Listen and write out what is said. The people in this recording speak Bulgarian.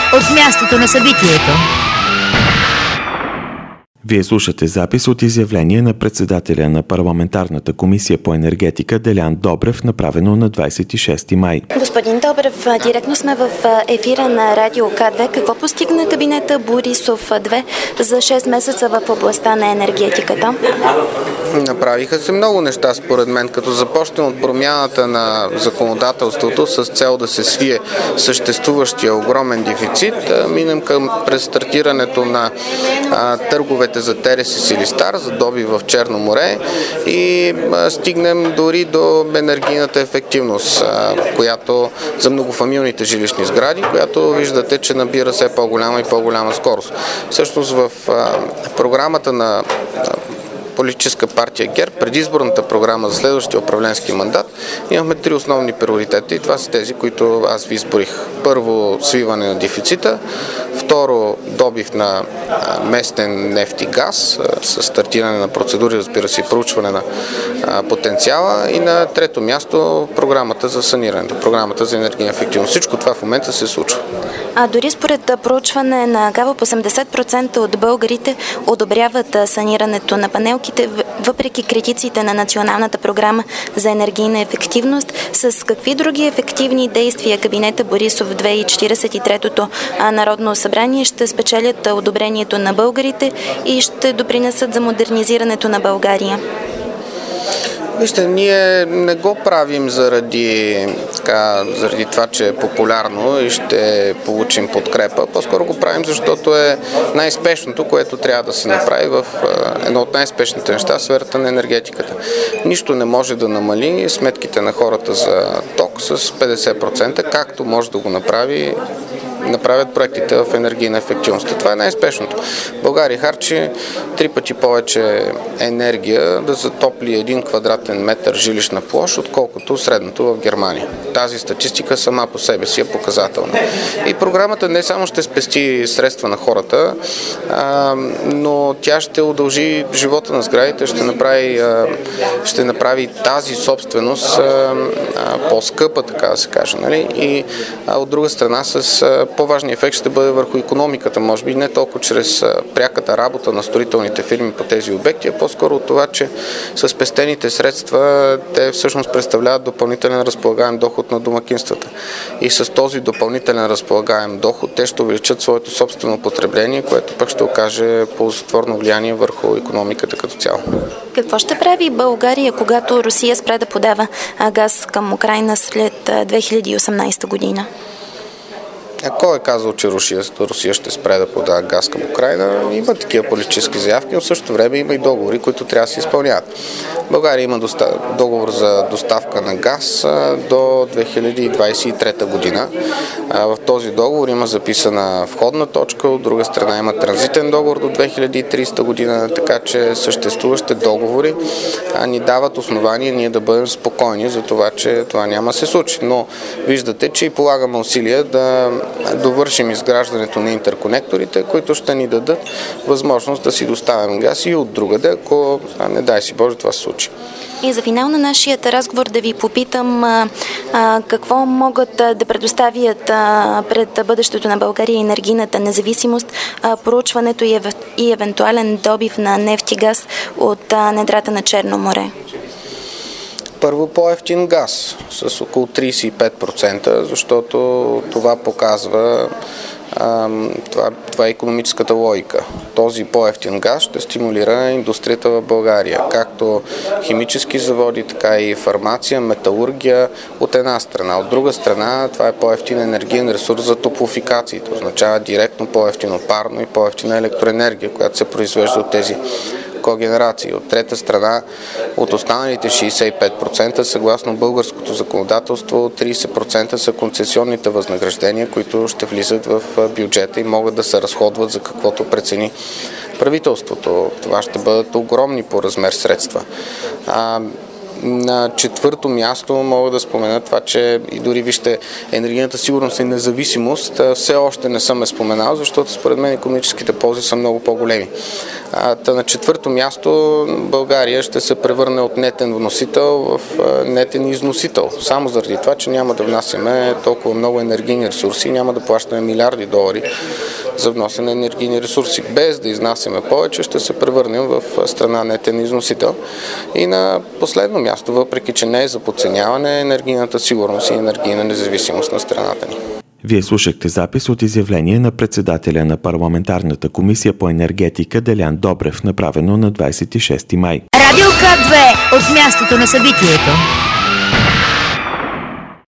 от мястото на събитието. Вие слушате запис от изявление на председателя на парламентарната комисия по енергетика Делян Добрев, направено на 26 май. Господин Добрев, директно сме в ефира на Радио К2. Какво постигна кабинета Борисов 2 за 6 месеца в областта на енергетиката? Направиха се много неща, според мен, като започнем от промяната на законодателството с цел да се свие съществуващия огромен дефицит, минем към престартирането на търговете за Терес и Листар, за добив в Черно море и стигнем дори до енергийната ефективност, която за многофамилните жилищни сгради, която виждате, че набира все по-голяма и по-голяма скорост. Всъщност в програмата на Политическа партия ГЕРБ, предизборната програма за следващия управленски мандат, имахме 3 основни приоритета и това са тези, които аз ви изборих. Първо, свиване на дефицита, второ, добив на местен нефт и газ с стартиране на процедури, разбира се, и проучване на потенциала, и на трето място програмата за санирането, програмата за енергийна ефективност. Всичко това в момента се случва. А дори според проучване на ГАВО, 80% от българите одобряват санирането на панелките, въпреки критиците на Националната програма за енергийна ефективност. С какви други ефективни действия кабинета Борисов 2 и 43-то Народно събрание ще спечелят одобрението на българите и ще допринесат за модернизирането на България? Вижте, ние не го правим заради това, че е популярно и ще получим подкрепа. По-скоро го правим, защото е най-спешното, което трябва да се направи в едно от най-спешните неща в сферата на енергетиката. Нищо не може да намали сметките на хората за ток с 50%, както може да го направят проектите в енергийна ефективност. Това е най-спешното. България харчи 3 пъти повече енергия да затопли 1 квадратен метър жилищна площ, отколкото средното в Германия. Тази статистика сама по себе си е показателна. И програмата не само ще спести средства на хората, но тя ще удължи живота на сградите, ще направи тази собственост по-скъпа, така да се каже. Нали? И от друга страна с по-важният ефект ще бъде върху икономиката, може би не толкова чрез пряката работа на строителните фирми по тези обекти, а по-скоро от това, че с спестените средства те всъщност представляват допълнителен разполагаем доход на домакинствата. И с този допълнителен разполагаем доход те ще увеличат своето собствено потребление, което пък ще окаже ползотворно влияние върху икономиката като цяло. Какво ще прави България, когато Русия спре да подава газ към Украйна след 2018 година? Кой е казал, че Русия ще спре да подава газ към Украйна? Има такива политически заявки, но в същото време има и договори, които трябва да се изпълняват. България има договор за доставка на газ до 2023 година. В този договор има записана входна точка, от друга страна има транзитен договор до 2030 година, така че съществуващите договори ни дават основания ние да бъдем спокойни за това, че това няма да се случи. Но виждате, че и полагаме усилия да довършим изграждането на интерконекторите, които ще ни дадат възможност да си доставим газ и от другаде, ако не дай си Боже това се случи. И за финал на нашия разговор да ви попитам какво могат да предоставят пред бъдещето на България енергийната независимост, проучването и евентуален добив на нефт и газ от недрата на Черно море. Първо, по-евтин газ с около 35%, защото това показва това е икономическата логика. Този по-евтин газ ще стимулира индустрията в България, както химически заводи, така и фармация, металургия от една страна. От друга страна, това е по-евтин енергиен ресурс за топлофикациите. Означава директно по-евтино парно и по-евтина електроенергия, която се произвежда от тези когенерации. От трета страна, от останалите 65%, съгласно българското законодателство, 30% са концесионните възнаграждения, които ще влизат в бюджета и могат да се разходват за каквото прецени правителството. Това ще бъдат огромни по размер средства. На четвърто място мога да спомена това, че и дори вижте енергийната сигурност и независимост все още не съм споменал, защото според мен икономическите ползи са много по-големи. На четвърто място България ще се превърне от нетен вносител в нетен износител. Само заради това, че няма да внасяме толкова много енергийни ресурси, няма да плащаме милиарди долари за вносене на енергийни ресурси. Без да изнасяме повече, ще се превърнем в страна нетен износител. И на последно място, въпреки че не е за подценяване, енергийната сигурност и енергийна независимост на страната ни. Вие слушахте запис от изявление на председателя на парламентарната комисия по енергетика Делян Добрев, направено на 26 май. Радио К2 от мястото на събитието.